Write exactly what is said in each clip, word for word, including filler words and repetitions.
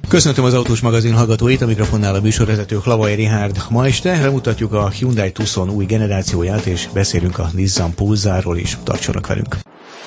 Köszöntöm az Autós magazin hallgatóit, a mikrofonnál a műsorvezető Hlavaj Richárd. Ma este bemutatjuk a Hyundai Tucson új generációját, és beszélünk a Nissan Pulsarról is. Tartsanak velünk!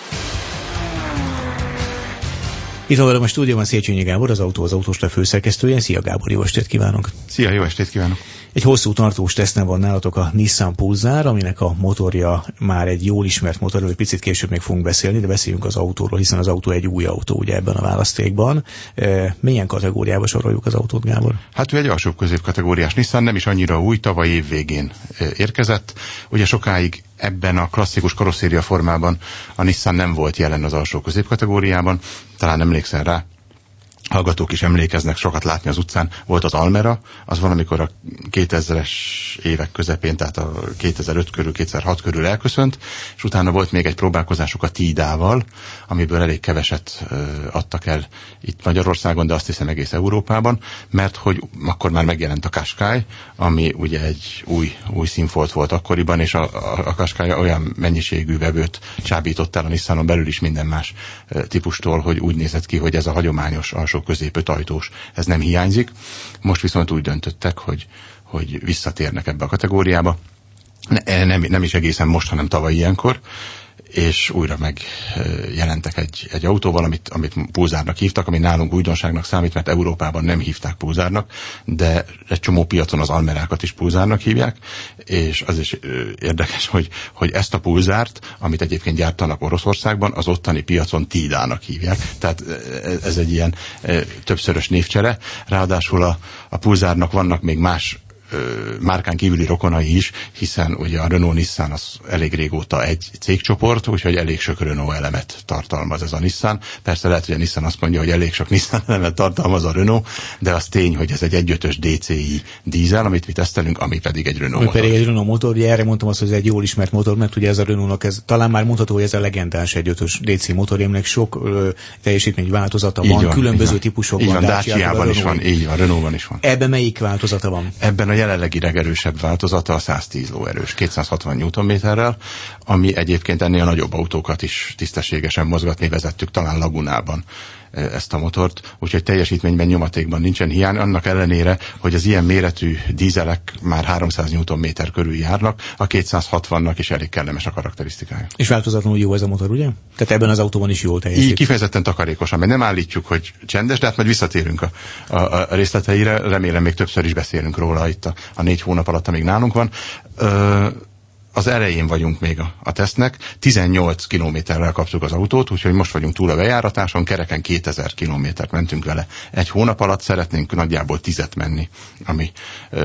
Itt van velem a stúdióban Széchenyi Gábor, az Autó az Autósla főszerkesztője. Szia Gábor, jó estét kívánok! Szia, jó estét kívánok! Egy hosszú tartós teszten van nálatok a Nissan Pulsar, aminek a motorja már egy jól ismert motor, hogy picit később még fogunk beszélni, de beszéljünk az autóról, hiszen az autó egy új autó ugye ebben a választékban. E, milyen kategóriába soroljuk az autót, Gábor? Hát ő egy alsóbb középkategóriás Nissan, nem is annyira új, tavaly év végén érkezett. Ugye sokáig ebben a klasszikus karosszéria formában a Nissan nem volt jelen az alsó középkategóriában, talán emlékszel rá. Hallgatók is emlékeznek sokat látni az utcán. Volt az Almera, az valamikor a kétezres évek közepén, tehát a kétezer-öt körül, kétezer-hat körül elköszönt, és utána volt még egy próbálkozásuk a Tidával, amiből elég keveset ö, adtak el itt Magyarországon, de azt hiszem egész Európában, mert hogy akkor már megjelent a Qashqai, ami ugye egy új, új színfolt volt akkoriban, és a, a, a Qashqai olyan mennyiségű vevőt csábított el a Nissanon belül is minden más ö, típustól, hogy úgy nézett ki, hogy ez a hagyományos alsó középöt ajtós, ez nem hiányzik. Most viszont úgy döntöttek, hogy, hogy visszatérnek ebbe a kategóriába. Ne, nem, nem is egészen most, hanem tavaly ilyenkor, és újra megjelentek egy, egy autóval, amit, amit Pulsarnak hívtak, ami nálunk újdonságnak számít, mert Európában nem hívták Pulsarnak, de egy csomó piacon az Almerákat is Pulsarnak hívják, és az is érdekes, hogy, hogy ezt a Pulsart, amit egyébként gyártanak Oroszországban, az ottani piacon Tidának hívják. Tehát ez egy ilyen többszörös névcsere. Ráadásul a, a Pulsarnak vannak még más márkán kívüli rokonai is, hiszen ugye a Renault-Nissan az elég régóta egy cégcsoport, úgyhogy elég sok Renault elemet tartalmaz ez a Nissan. Persze lehet, hogy a Nissan azt mondja, hogy elég sok Nissan elemet tartalmaz a Renault, de az tény, hogy ez egy egy ötös dé cé i dízel, amit mi tesztelünk, ami pedig egy Renault ami motor. pedig egy Renault motor, ugye erre mondtam azt, hogy ez egy jól ismert motor, mert ugye ez a Renault-nak ez, talán már mondható, hogy ez a legendás egy ötös dé cé motor, aminek sok ö, teljesítmény változata van, van, különböző típusokban. Így van, Dacia-ban is van, így van, Renault-ban is van. Ebben melyik változata van? Ebben a jelenlegi legerősebb változata a száztíz lóerős, kétszázhatvan newtonméterrel, ami egyébként ennél nagyobb autókat is tisztességesen mozgatni vezettük, talán Lagunában ezt a motort, úgyhogy teljesítményben, nyomatékban nincsen hiány, annak ellenére, hogy az ilyen méretű dízelek már háromszáz newtonméter körül járnak, a kétszázhatvannak is elég kellemes a karakterisztikája. És változatlanul jó ez a motor, ugye? Tehát ebben az autóban is jól teljesít. Így kifejezetten takarékosan, mert nem állítjuk, hogy csendes, de hát majd visszatérünk a, a, a részleteire, remélem még többször is beszélünk róla itt a, a négy hónap alatt, amíg nálunk van. Ö, Az elején vagyunk még a, a tesztnek, tizennyolc kilométerrel kaptuk az autót, úgyhogy most vagyunk túl a bejáratáson, kereken kétezer kilométert mentünk vele. Egy hónap alatt szeretnénk nagyjából tízet menni, ami ö,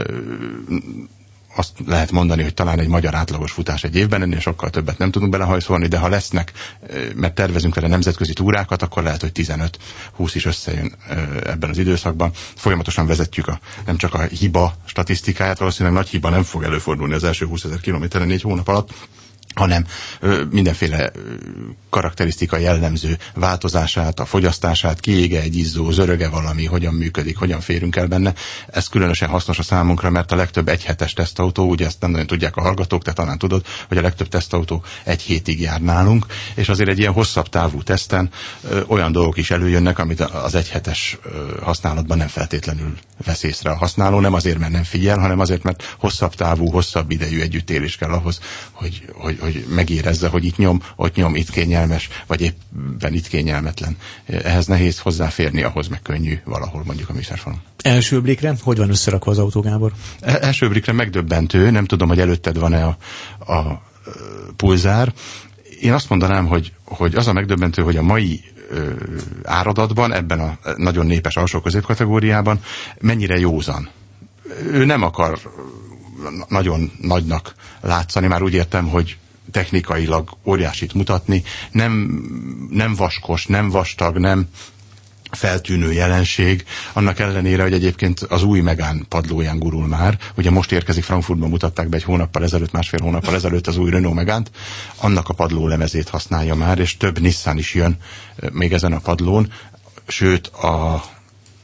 azt lehet mondani, hogy talán egy magyar átlagos futás egy évben, ennél sokkal többet nem tudunk belehajszolni, de ha lesznek, mert tervezünk vele nemzetközi túrákat, akkor lehet, hogy tizenöt-húsz is összejön ebben az időszakban. Folyamatosan vezetjük a, nem csak a hiba statisztikáját, valószínűleg nagy hiba nem fog előfordulni az első húszezer kilométeren négy hónap alatt, hanem ö, mindenféle ö, karakterisztika jellemző változását, a fogyasztását, kiége egy izzó, zöröge valami, hogyan működik, hogyan férünk el benne. Ez különösen hasznos a számunkra, mert a legtöbb egyhetes tesztautó, ugye ezt nem nagyon tudják a hallgatók, te talán tudod, hogy a legtöbb tesztautó egy hétig jár nálunk, és azért egy ilyen hosszabb távú teszten ö, olyan dolgok is előjönnek, amit az egyhetes ö, használatban nem feltétlenül vesz észre a használó, nem azért, mert nem figyel, hanem azért, mert hosszabb távú, hosszabb idejű együttélés kell ahhoz, hogy, hogy hogy megérezze, hogy itt nyom, ott nyom, itt kényelmes, vagy éppen itt kényelmetlen. Ehhez nehéz hozzáférni, ahhoz meg könnyű valahol mondjuk a műszerfalon. Első blikre, hogy van összerakva az autó, Gábor? Első blikre megdöbbentő, nem tudom, hogy előtted van-e a, a Pulsar. Én azt mondanám, hogy, hogy az a megdöbbentő, hogy a mai ö, áradatban, ebben a nagyon népes alsó középkategóriában mennyire józan. Ő nem akar nagyon nagynak látszani, már úgy értem, hogy technikailag óriásit mutatni, nem, nem vaskos, nem vastag, nem feltűnő jelenség, annak ellenére, hogy egyébként az új Megane padlóján gurul már. Ugye most érkezik, Frankfurtban mutatták be egy hónappal ezelőtt, másfél hónappal ezelőtt az új Renault Megane-t, annak a padló lemezét használja már, és több Nissan is jön még ezen a padlón, sőt a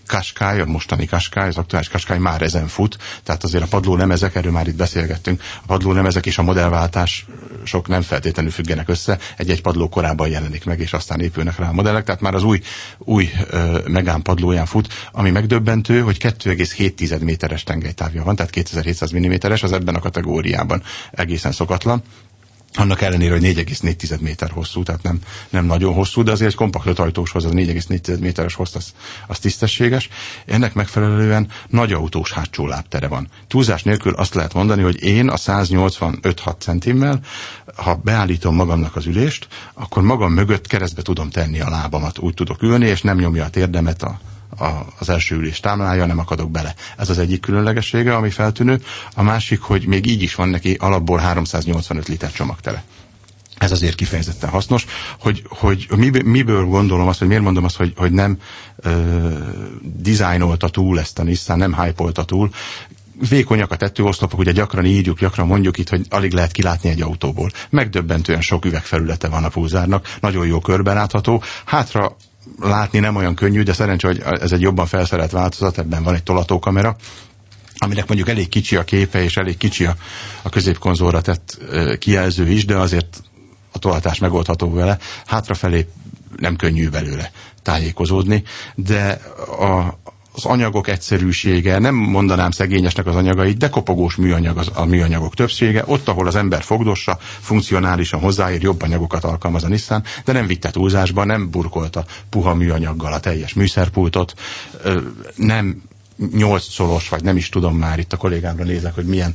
Qashqai, a mostani Qashqai, az aktuális Qashqai már ezen fut, tehát azért a padlólemezek, erről már itt beszélgettünk, a padlólemezek és a modellváltások nem feltétlenül függenek össze, egy-egy padló korábban jelenik meg, és aztán épülnek rá a modellek, tehát már az új, új Megane padlóján fut, ami megdöbbentő, hogy kettő egész hét méteres tengelytávja van, tehát kétezer-hétszáz milliméteres, az ebben a kategóriában egészen szokatlan. Annak ellenére, hogy négy egész négy méter hosszú, tehát nem, nem nagyon hosszú, de azért egy kompakt ajtóshoz az négy egész négy méteres hossz, az, az tisztességes. Ennek megfelelően nagy autós hátsó lábtere van. Túlzás nélkül azt lehet mondani, hogy én a száznyolcvanöt-hat centimmel, ha beállítom magamnak az ülést, akkor magam mögött keresztbe tudom tenni a lábamat. Úgy tudok ülni, és nem nyomja a térdemet a A, az első ülés támlája, nem akadok bele. Ez az egyik különlegessége, ami feltűnő. A másik, hogy még így is van neki alapból háromszáznyolcvanöt liter csomagtere. Ez azért kifejezetten hasznos, hogy, hogy miből gondolom azt, hogy miért mondom azt, hogy, hogy nem ö, dizájnolta túl ezt a Nissan, nem hype-olta túl. Vékonyak a tetőoszlopok, ugye gyakran írjuk, gyakran mondjuk itt, hogy alig lehet kilátni egy autóból. Megdöbbentően sok üvegfelülete van a Pulsarnak, nagyon jó körberátható. Hátra látni nem olyan könnyű, de szerencsé, hogy ez egy jobban felszerelt változat, ebben van egy tolatókamera, aminek mondjuk elég kicsi a képe, és elég kicsi a, a középkonzolra tett e, kijelző is, de azért a tolatás megoldható vele. Hátrafelé nem könnyű belőle tájékozódni, de a az anyagok egyszerűsége, nem mondanám szegényesnek az anyagait, de kopogós műanyag az, a műanyagok többsége. Ott, ahol az ember fogdossa, funkcionálisan hozzáér, jobb anyagokat alkalmaz a Nissan, de nem vitte túlzásba, nem burkolta puha műanyaggal a teljes műszerpultot, nem nyolc szolos, vagy nem is tudom már, itt a kollégámra nézek, hogy milyen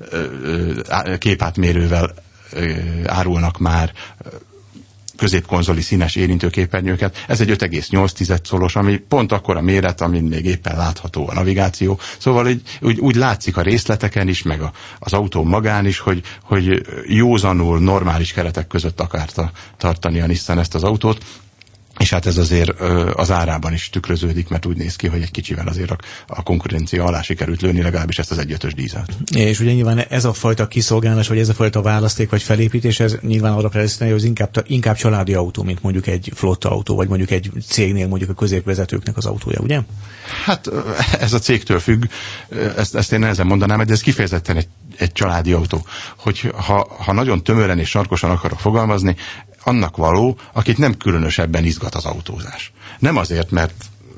képátmérővel árulnak már középkonzoli színes érintőképernyőket. Ez egy öt egész nyolc szolos, ami pont akkora méret, amin még éppen látható a navigáció. Szóval így, úgy, úgy látszik a részleteken is, meg a, az autó magán is, hogy, hogy józanul, normális keretek között akarta tartani a Nissan ezt az autót. És hát ez azért az árában is tükröződik, mert úgy néz ki, hogy egy kicsivel azért a, a konkurencia alá sikerült lőni legalábbis ezt az egy ötös dízelt. És ugye nyilván ez a fajta kiszolgálás, vagy ez a fajta választék, vagy felépítés, ez nyilván arra predesztinálja, hogy az inkább, inkább családi autó, mint mondjuk egy flotta autó, vagy mondjuk egy cégnél mondjuk a középvezetőknek az autója, ugye? Hát ez a cégtől függ, ezt, ezt én nehezen mondanám, de ez kifejezetten egy, egy családi autó. Hogy ha, ha nagyon tömören és sarkosan akarok fogalmazni, annak való, akit nem különösebben izgat az autózás. Nem azért, mert,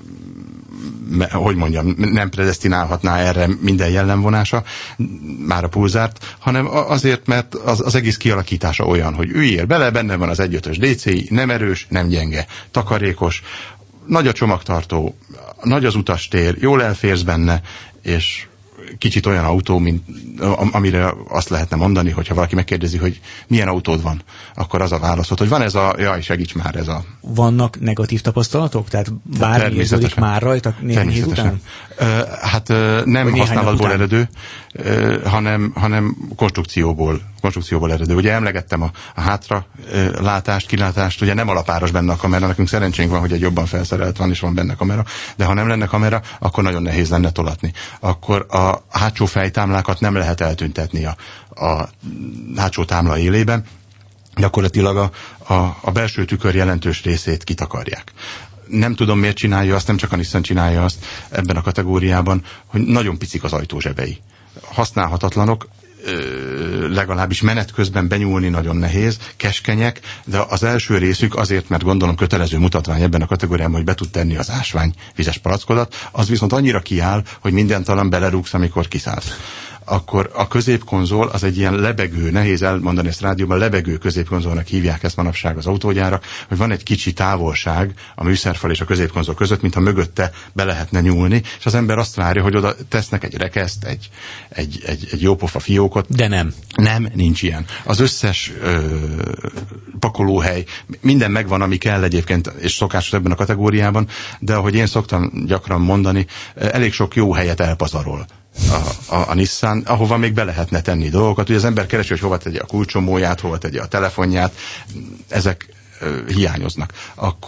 mert hogy mondjam, nem predesztinálhatná erre minden jellemvonása, már a Pulsart, hanem azért, mert az, az egész kialakítása olyan, hogy üljél bele, benne van az egy ötös dé cé i, nem erős, nem gyenge, takarékos, nagy a csomagtartó, nagy az utastér, jól elférsz benne, és kicsit olyan autó, mint, amire azt lehetne mondani, hogyha valaki megkérdezi, hogy milyen autód van, akkor az a válaszod, hogy van ez a, jaj, segíts már ez a... Vannak negatív tapasztalatok? Tehát bármi érződik már rajta néhány hét után? Uh, hát uh, nem használatból eredő, uh, hanem, hanem konstrukcióból, konstrukcióból eredő. Ugye emlegettem a, a hátra uh, látást, kilátást, ugye nem alapáros benne a kamera, nekünk szerencsénk van, hogy egy jobban felszerelt van, és van benne kamera, de ha nem lenne kamera, akkor nagyon nehéz lenne tolatni. Akkor a hátsó fejtámlákat nem lehet eltüntetni a, a hátsó támla élében, gyakorlatilag a, a, a belső tükör jelentős részét kitakarják. Nem tudom, miért csinálja azt, nem csak a Nissan csinálja azt ebben a kategóriában, hogy nagyon picik az ajtózsebei. Használhatatlanok, legalábbis menet közben benyúlni nagyon nehéz, keskenyek, de az első részük azért, mert gondolom kötelező mutatvány ebben a kategóriában, hogy be tud tenni az ásvány vizes palackodat, az viszont annyira kiáll, hogy mindentalan belerúgsz, amikor kiszállsz. Akkor a középkonzol az egy ilyen lebegő, nehéz elmondani ezt rádióban, lebegő középkonzolnak hívják ezt manapság az autógyárak, hogy van egy kicsi távolság a műszerfal és a középkonzol között, mintha mögötte be lehetne nyúlni, és az ember azt várja, hogy oda tesznek egy rekeszt, egy, egy, egy, egy jópofa fiókot. De nem. Nem, nincs ilyen. Az összes ö, pakolóhely, minden megvan, ami kell egyébként, és szokásos ebben a kategóriában, de ahogy én szoktam gyakran mondani, elég sok jó helyet elpazarol A, a, a Nissan, ahova még be lehetne tenni dolgokat. Ugye az ember keresi, hogy hova tegye a kulcsomóját, hova tegye a telefonját, ezek ö, hiányoznak. Akkor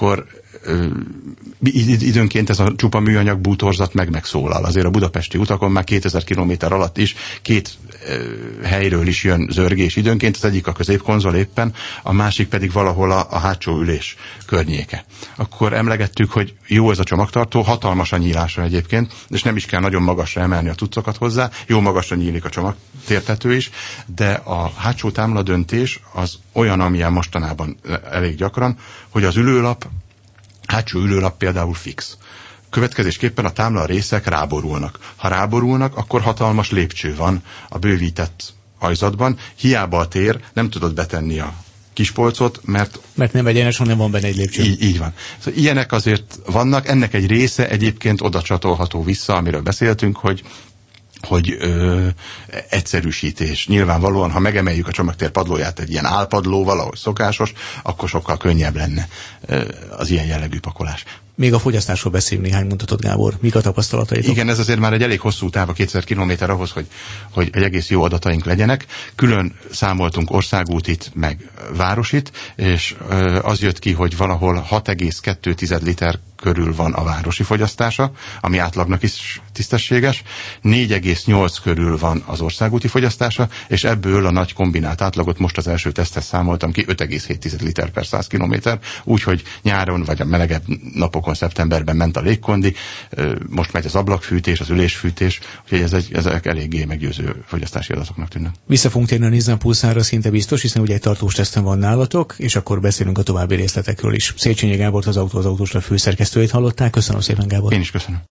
időnként ez a csupa műanyag bútorzat meg megszólal. Azért a budapesti utakon már kétezer kilométer alatt is két helyről is jön zörgés időnként, az egyik a középkonzol éppen, a másik pedig valahol a, a hátsó ülés környéke. Akkor emlegettük, hogy jó ez a csomagtartó, hatalmas a nyílása egyébként, és nem is kell nagyon magasra emelni a tucokat hozzá, jó magasra nyílik a csomagtértető is, de a hátsó támladöntés az olyan, amilyen mostanában elég gyakran, hogy az ülőlap, hátsó ülőlap például fix. Következésképpen a támla részek ráborulnak. Ha ráborulnak, akkor hatalmas lépcső van a bővített ajzatban. Hiába a tér, nem tudod betenni a kispolcot, mert... Mert nem egyenes, hanem van benne egy lépcső. Így, így van. Szóval ilyenek azért vannak, ennek egy része egyébként oda csatolható vissza, amiről beszéltünk, hogy hogy ö, egyszerűsítés. Nyilvánvalóan, ha megemeljük a csomagtér padlóját egy ilyen álpadlóval, ahogy szokásos, akkor sokkal könnyebb lenne ö, az ilyen jellegű pakolás. Még a fogyasztásról beszélünk néhány mondatot, Gábor. Mik a tapasztalataitok? Igen, ez azért már egy elég hosszú táv, a kétezer kilométer ahhoz, hogy, hogy egy egész jó adataink legyenek. Külön számoltunk országútit, meg városit, és ö, az jött ki, hogy valahol hat egész kettő liter körül van a városi fogyasztása, ami átlagnak is tisztességes, négy egész nyolc körül van az országúti fogyasztása, és ebből a nagy kombinált átlagot most az első teszthez számoltam ki, öt egész hét liter per száz kilométer, úgyhogy nyáron vagy a melegebb napokon, szeptemberben ment a légkondi, most megy az ablakfűtés, az ülésfűtés, úgyhogy ez egy, ezek eléggé meggyőző fogyasztási adatoknak tűnnek. Vissza fogunk térni a Nissan Pulsarra, szinte biztos, hiszen ugye egy tartós teszten van nálatok, és akkor beszélünk a további részletekről is. Széchenyi Gábort, az Autó az Autósra főszerkesztőjét hallották. Köszönöm szépen, Gábor. Én is köszönöm.